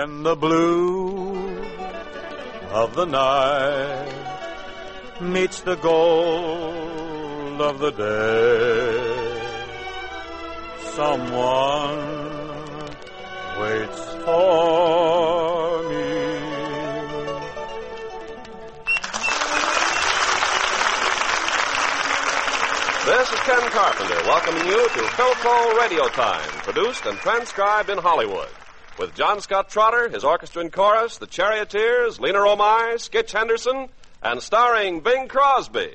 and the blue of the night meets the gold of the day. Someone waits for me. This is Ken Carpenter welcoming you to Philco Radio Time, produced and transcribed in Hollywood. With John Scott Trotter, his orchestra and chorus, the Charioteers, Lena Romai, Skitch Henderson, and starring Bing Crosby.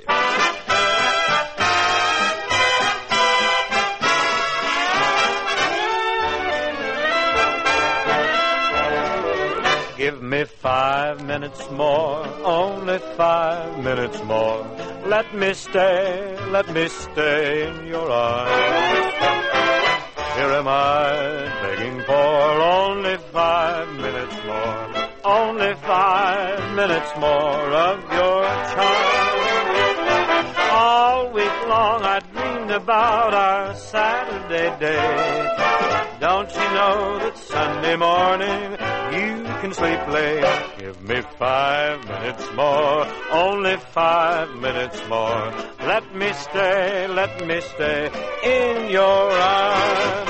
Give me 5 minutes more, only 5 minutes more. Let me stay in your arms. Here am I, begging for only 5 minutes more, only 5 minutes more of your charm. All week long I dreamed about our Saturday day. Don't you know that Sunday morning you can sleep late? Give me 5 minutes more, only 5 minutes more. Let me stay in your arms.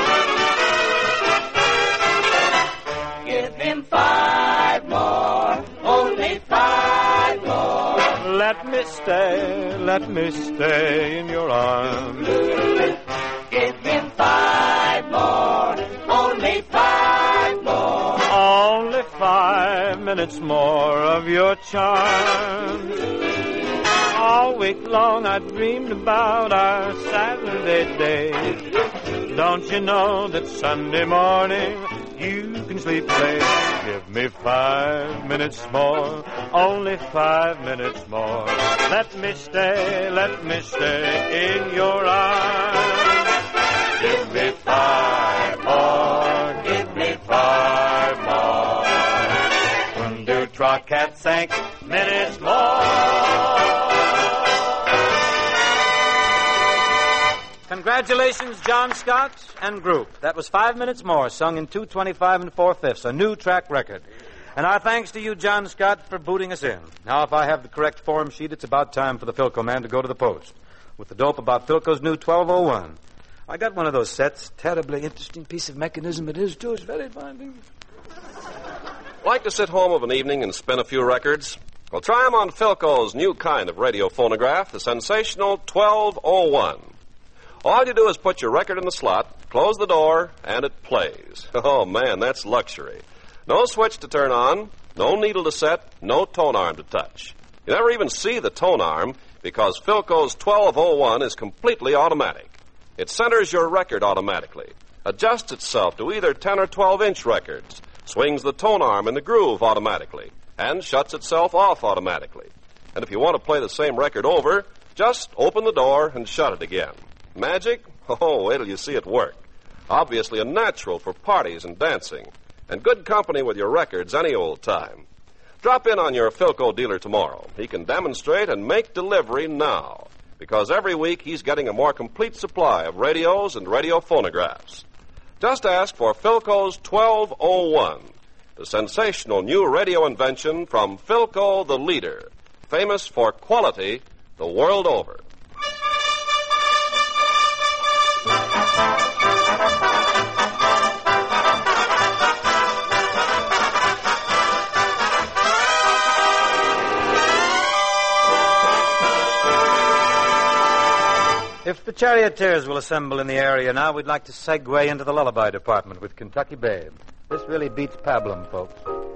Give him 5 more, only 5 more. Let me stay in your arms. Give him 5 more, only 5 more. Only 5 minutes more of your charm. All week long I dreamed about our Saturday day. Don't you know that Sunday morning you can sleep late? Give me 5 minutes more, only 5 minutes more. Let me stay in your arms. Give me 5 more, give me 5 more. One, two, trois, quatre, cinq minutes more. Congratulations, John Scott and group. That was 5 minutes more, sung in 2:25 and 4/5, a new track record. And our thanks to you, John Scott, for booting us in. Now, if I have the correct form sheet, it's about time for the Philco man to go to the post with the dope about Philco's new 1201. I got one of those sets. Terribly interesting piece of mechanism it is, too. It's very fine. Like to sit home of an evening and spin a few records? Well, try them on Philco's new kind of radio phonograph, the sensational 1201. All you do is put your record in the slot, close the door, and it plays. Oh, man, that's luxury. No switch to turn on, no needle to set, no tone arm to touch. You never even see the tone arm because Philco's 1201 is completely automatic. It centers your record automatically, adjusts itself to either 10 or 12-inch records, swings the tone arm in the groove automatically, and shuts itself off automatically. And if you want to play the same record over, just open the door and shut it again. Magic? Oh, wait till you see it work. Obviously a natural for parties and dancing, and good company with your records any old time. Drop in on your Philco dealer tomorrow. He can demonstrate and make delivery now, because every week he's getting a more complete supply of radios and radio phonographs. Just ask for Philco's 1201, the sensational new radio invention from Philco the leader, famous for quality the world over. If the Charioteers will assemble in the area now, we'd like to segue into the lullaby department with Kentucky Babe. This really beats pablum, folks.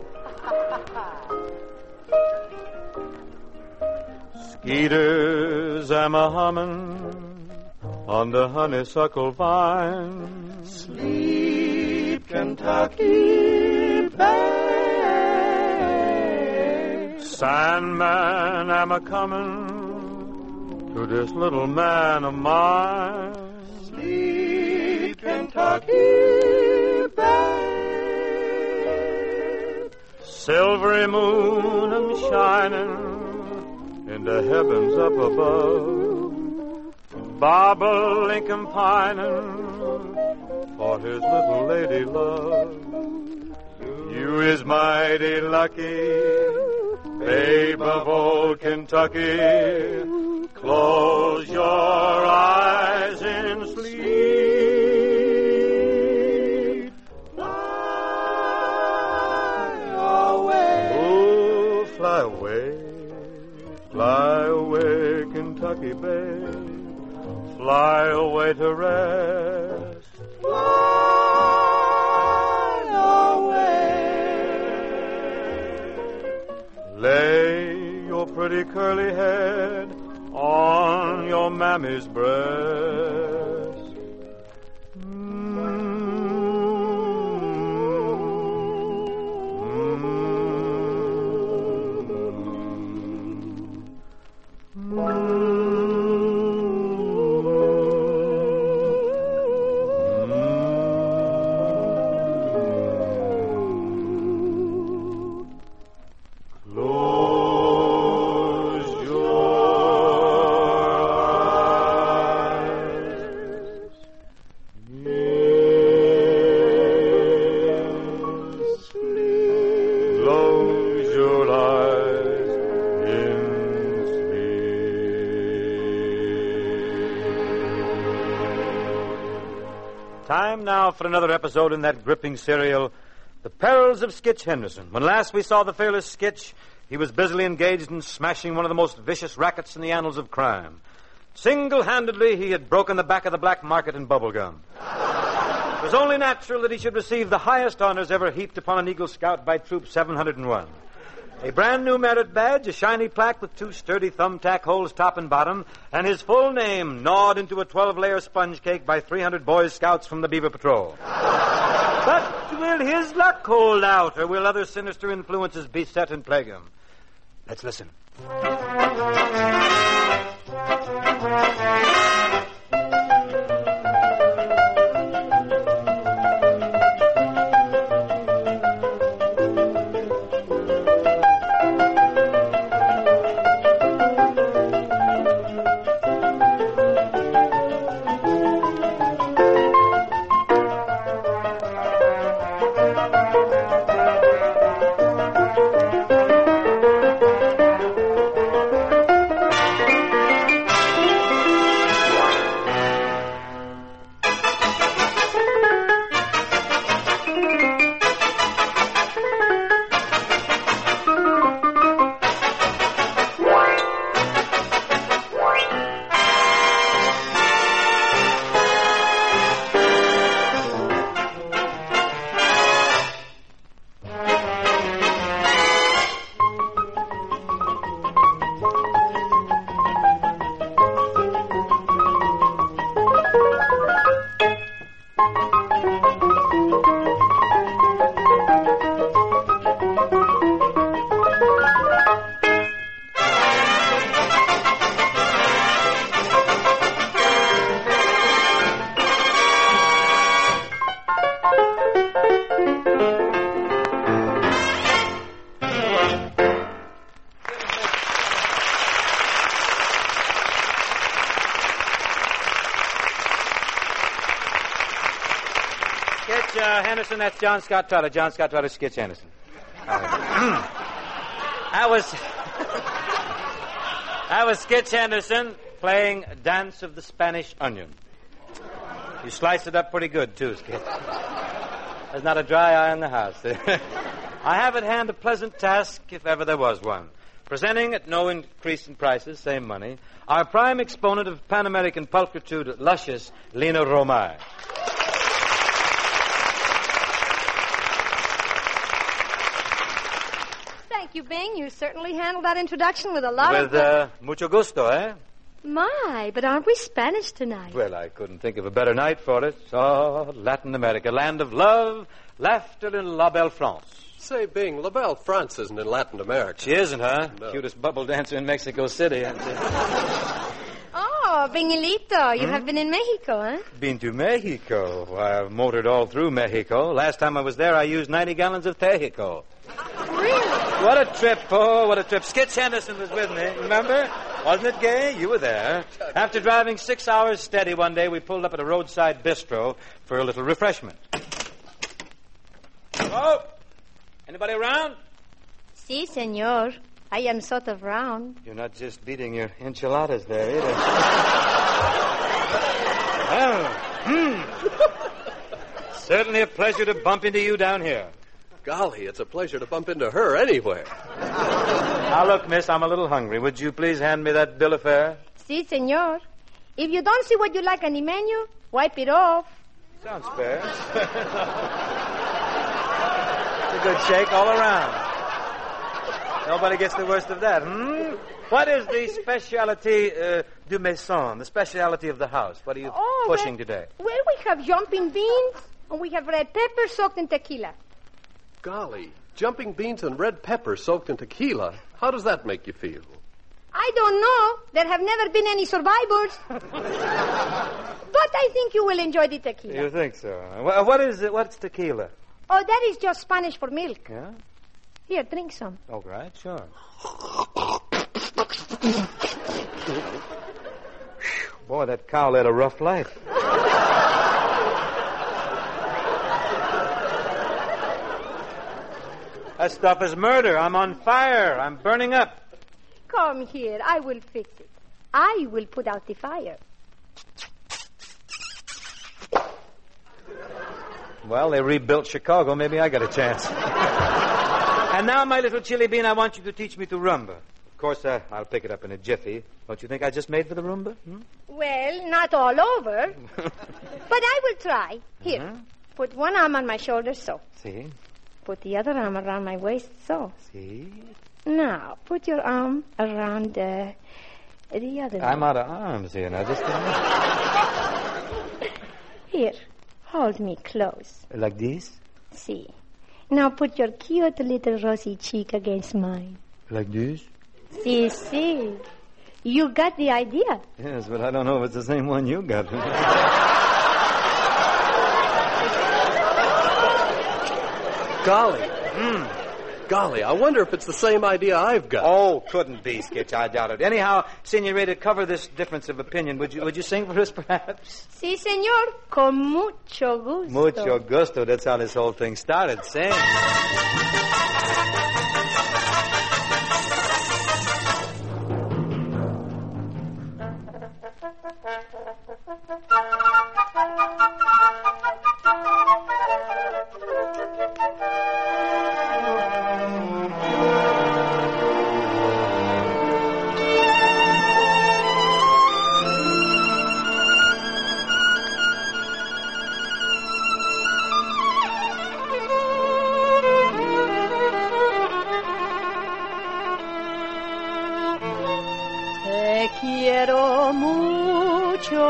Skeeters am a hummin' on the honeysuckle vine. Sleep, Kentucky Babe. Sandman am a comin' to this little man of mine. Sleep, Kentucky Babe. Silvery moon am shining in the heavens up above. Barbara Lincoln pining for his little lady love. You is mighty lucky, babe of old Kentucky. Close your eyes in sleep. Fly away. Oh, fly away. Fly away, Kentucky babe. Fly away to rest. Fly away. Lay your pretty curly head on your mammy's breast. Time now for another episode in that gripping serial, The Perils of Skitch Henderson. When last we saw the fearless Skitch, he was busily engaged in smashing one of the most vicious rackets in the annals of crime. Single-handedly, he had broken the back of the black market in bubblegum. It was only natural that he should receive the highest honors ever heaped upon an Eagle Scout by Troop 701. A brand-new merit badge, a shiny plaque with 2 sturdy thumbtack holes top and bottom, and his full name gnawed into a 12-layer sponge cake by 300 Boy Scouts from the Beaver Patrol. But will his luck hold out, or will other sinister influences beset and plague him? Let's listen. Henderson, that's John Scott Trotter. John Scott Trotter, Skitch Henderson. I was Skitch Henderson playing Dance of the Spanish Onion. You slice it up pretty good, too, Skitch. There's not a dry eye in the house. I have at hand a pleasant task, if ever there was one. Presenting at no increase in prices, same money, our prime exponent of Pan-American pulchritude, luscious Lena Romay. Thank you, Bing. You certainly handled that introduction with a lot of... mucho gusto, eh? My, but aren't we Spanish tonight? Well, I couldn't think of a better night for it. Oh, Latin America, land of love, laughter, and La Belle France. Say, Bing, La Belle France isn't in Latin America. She isn't, huh? No. Cutest bubble dancer in Mexico City. Oh, Bingilito, you have been in Mexico, huh? Been to Mexico. I've motored all through Mexico. Last time I was there, I used 90 gallons of Tejico. Really? What a trip. Oh, what a trip. Skitch Henderson was with me, remember? Wasn't it gay? You were there. After driving 6 hours steady one day, we pulled up at a roadside bistro for a little refreshment. Oh! Anybody around? Si, senor. I am sort of round. You're not just beating your enchiladas there, either. Certainly a pleasure to bump into you down here. Golly, it's a pleasure to bump into her anywhere. Now, look, miss, I'm a little hungry. Would you please hand me that bill of fare? Si, senor. If you don't see what you like on the menu, wipe it off. Sounds fair. It's a good shake all around. Nobody gets the worst of that, What is the specialty du maison, the specialty of the house? What are you pushing today? Well, we have jumping beans, and we have red pepper soaked in tequila. Golly, jumping beans and red pepper soaked in tequila. How does that make you feel? I don't know. There have never been any survivors. But I think you will enjoy the tequila. You think so? What is it? What's tequila? Oh, that is just Spanish for milk. Yeah? Here, drink some. Oh, right, sure. Boy, that cow led a rough life. That stuff is murder. I'm on fire. I'm burning up. Come here. I will fix it. I will put out the fire. Well, they rebuilt Chicago. Maybe I got a chance. And now, my little chili bean, I want you to teach me to rumba. Of course, I'll pick it up in a jiffy. Don't you think I just made for the rumba? Well, not all over. But I will try. Here, put one arm on my shoulder, so. See? Put the other arm around my waist, so. See? Now, put your arm around the other I'm arm. out of arms here now. Just Here, hold me close. like this? See. Now put your cute little rosy cheek against mine. Like this? See. You got the idea. Yes, but I don't know if it's the same one you got. Golly. Golly, I wonder if it's the same idea I've got. Oh, couldn't be, Skitch. I doubt it. Anyhow, Senorita, cover this difference of opinion. Would you sing for us, perhaps? Si, senor. Con mucho gusto. Mucho gusto. That's how this whole thing started. Sing. Te quiero mucho,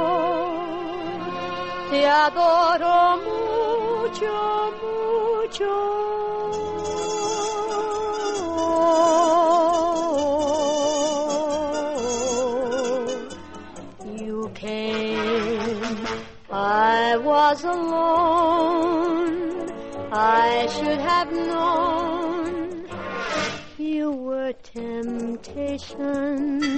te adoro mucho, mucho. You came, I was alone, I should have known you were temptation.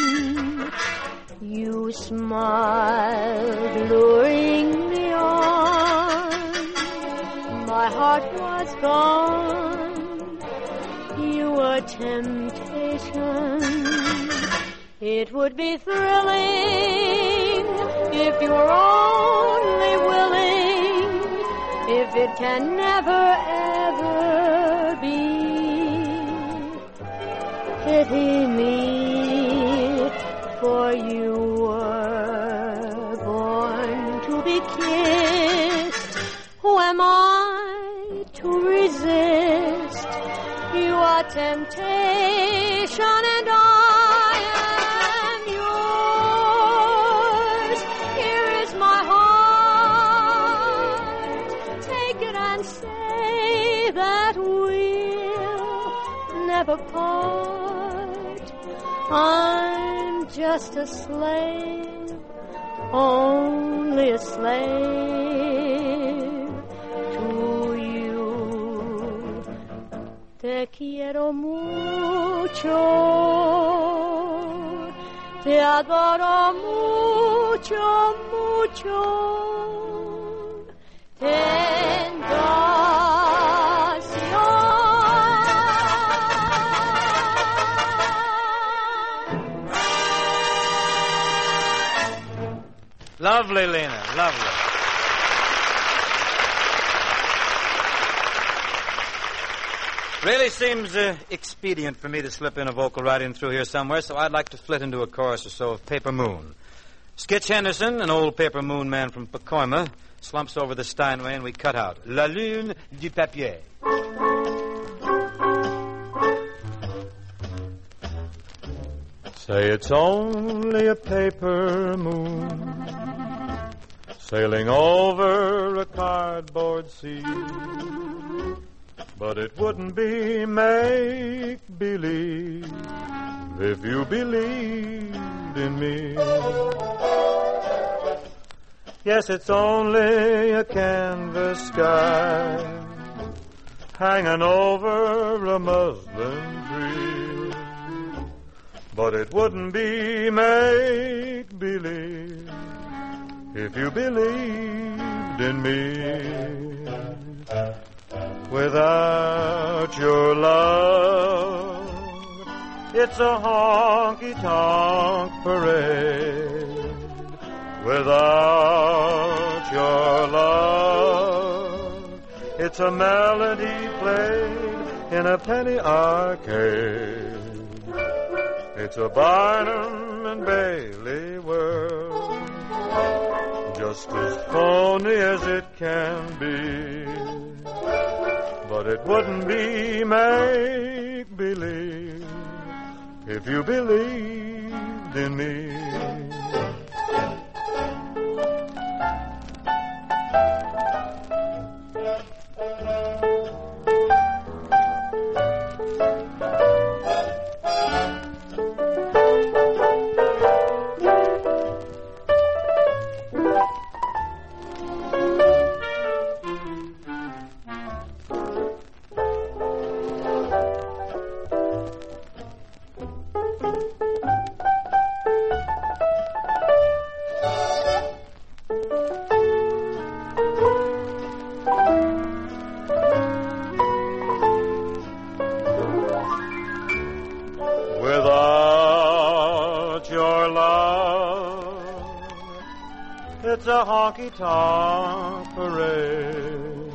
You smiled, luring me on. My heart was gone. You were temptation. It would be thrilling if you were only willing. If it can never, ever be. Pity me, for you were born to be kissed. Who am I to resist? You are temptation and I am yours. Here is my heart. Take it and say that we'll never part. I'm just a slave, only a slave to you. Te quiero mucho, te adoro mucho, mucho. Tentación. Lovely, Lena. Lovely. Really seems expedient for me to slip in a vocal right in through here somewhere, so I'd like to flit into a chorus or so of Paper Moon. Skitch Henderson, an old Paper Moon man from Pacoima, slumps over the Steinway, and we cut out La Lune du Papier. Say it's only a paper moon sailing over a cardboard sea, but it wouldn't be make-believe if you believed in me. Yes, it's only a canvas sky hanging over a muslin tree, but it wouldn't be make-believe if you believed in me. Without your love, it's a honky-tonk parade. Without your love, it's a melody played in a penny arcade. It's a Barnum and Bailey world, just as phony as it can be. But it wouldn't be make-believe if you believed in me. It's a honky-tonk parade.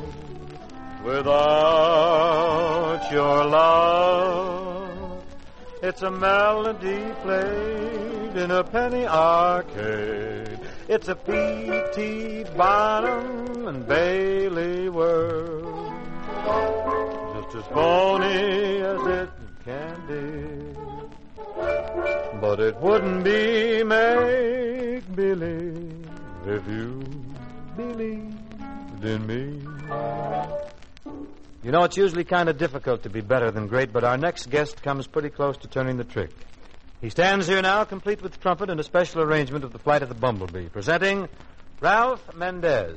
Without your love, it's a melody played in a penny arcade. It's a P.T. Barnum and Bailey world, just as phony as it can be. But it wouldn't be make-believe if you believed in me. You know, it's usually kind of difficult to be better than great, but our next guest comes pretty close to turning the trick. He stands here now, complete with trumpet and a special arrangement of The Flight of the Bumblebee, presenting Ralph Mendez.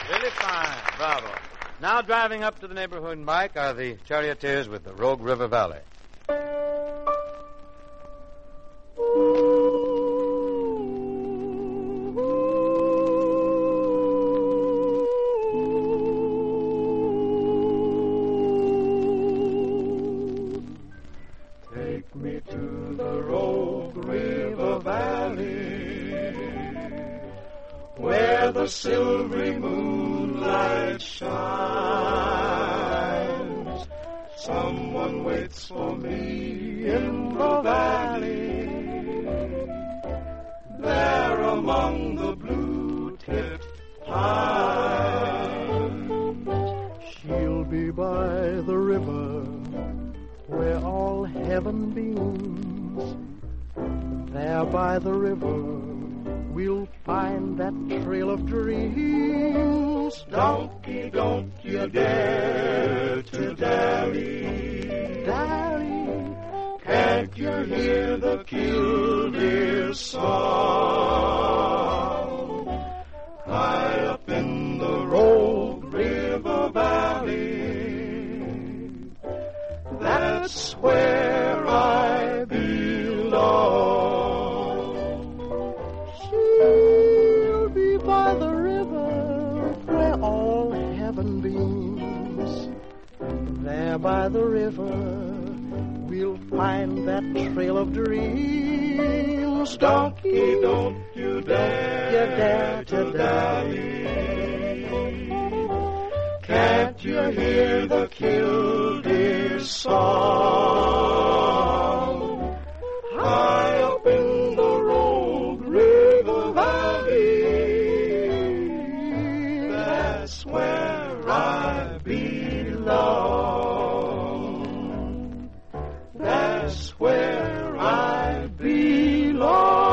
Really fine. Bravo. Now driving up to the neighborhood bike are the charioteers with the Rogue River Valley. Take me to the Rogue River Valley, where the silvery moonlight shines. Someone waits for me in the valley, there among the blue-tipped pines. She'll be by the river where all heaven beams. There by the river we'll find that trail of dreams. Donkey, don't you dare to dally, dally. Can't you hear the killdeer song? High up in the Rogue River Valley, that's where I belong. She'll be by the river where all heaven beams. There by the river we'll find that trail of dreams. Donkey, don't you dare to dally. Can't you hear the killdeer song? High up in the Rogue River Valley, that's where I belong. That's where I belong.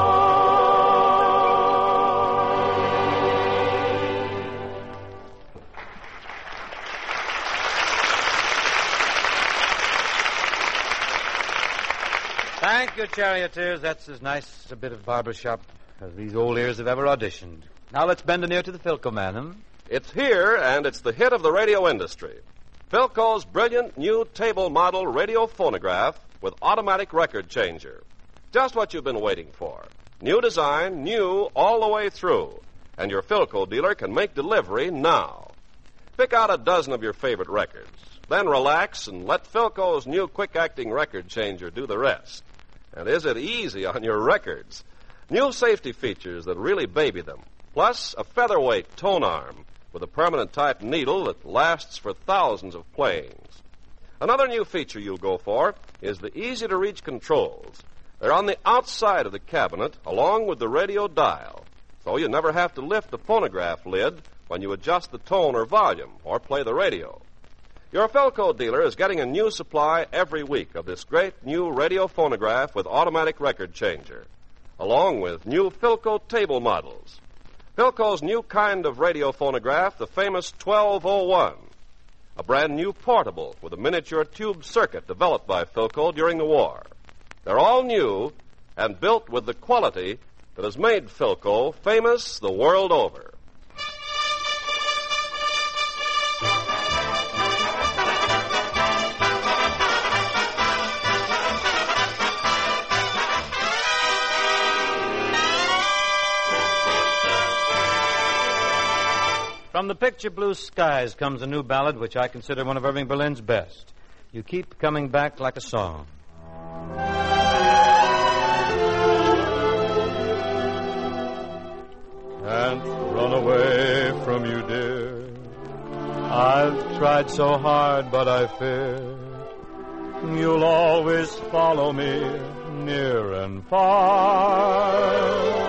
Thank you, charioteers. That's as nice a bit of barbershop as these old ears have ever auditioned. Now let's bend an ear to the Philco man, huh? It's here, and it's the hit of the radio industry. Philco's brilliant new table model radio phonograph with automatic record changer. Just what you've been waiting for. New design, new all the way through. And your Philco dealer can make delivery now. Pick out a dozen of your favorite records. Then relax and let Philco's new quick-acting record changer do the rest. And is it easy on your records? New safety features that really baby them. Plus a featherweight tone arm with a permanent type needle that lasts for thousands of playings. Another new feature you'll go for is the easy-to-reach controls. They're on the outside of the cabinet along with the radio dial, so you never have to lift the phonograph lid when you adjust the tone or volume or play the radio. Your Philco dealer is getting a new supply every week of this great new radio phonograph with automatic record changer, along with new Philco table models. Philco's new kind of radio phonograph, the famous 1201, a brand new portable with a miniature tube circuit developed by Philco during the war. They're all new and built with the quality that has made Philco famous the world over. From the picture Blue Skies comes a new ballad which I consider one of Irving Berlin's best. You keep coming back like a song. Can't run away from you, dear. I've tried so hard, but I fear you'll always follow me near and far.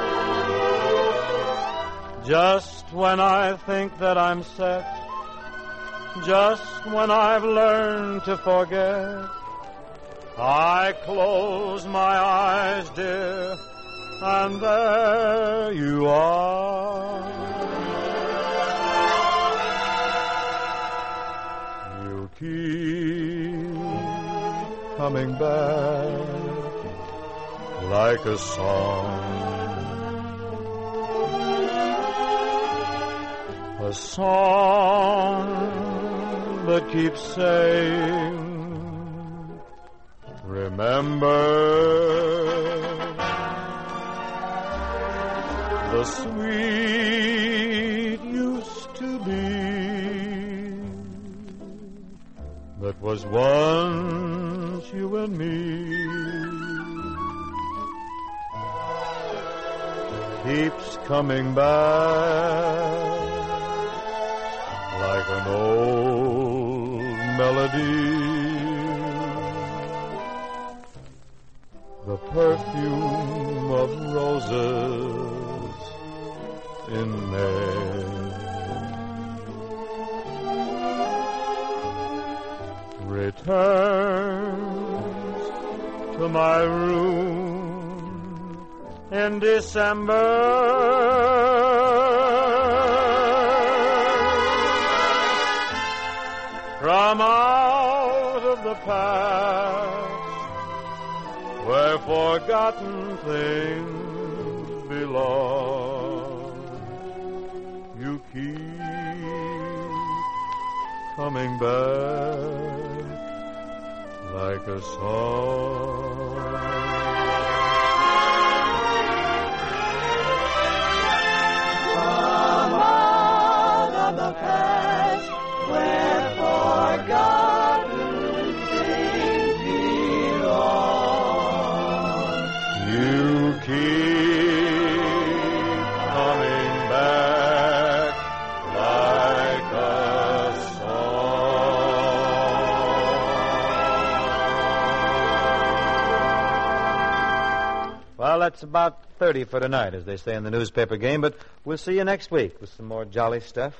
Just when I think that I'm set, just when I've learned to forget, I close my eyes, dear, and there you are. You keep coming back like a song. A A song that keeps saying, remember the sweet used to be that was once you and me. Keeps coming back like an old melody. The perfume of roses in May. Returns to my room in December. From out of the past, where forgotten things belong, you keep coming back like a song. From out of the past, where forgotten things belong, you keep coming back like a song. Well, that's about 30 for tonight, as they say in the newspaper game, but we'll see you next week with some more jolly stuff.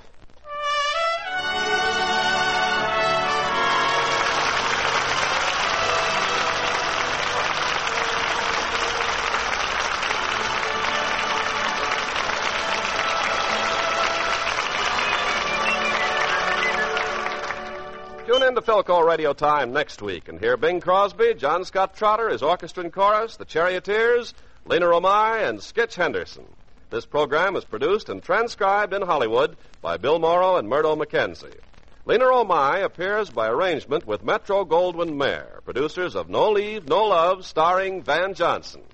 Tune in to Philco Radio Time next week and hear Bing Crosby, John Scott Trotter, his orchestra and chorus, the Charioteers, Lena Romay, and Skitch Henderson. This program is produced and transcribed in Hollywood by Bill Morrow and Murdo McKenzie. Lena Romay appears by arrangement with Metro-Goldwyn-Mayer, producers of No Leave, No Love, starring Van Johnson.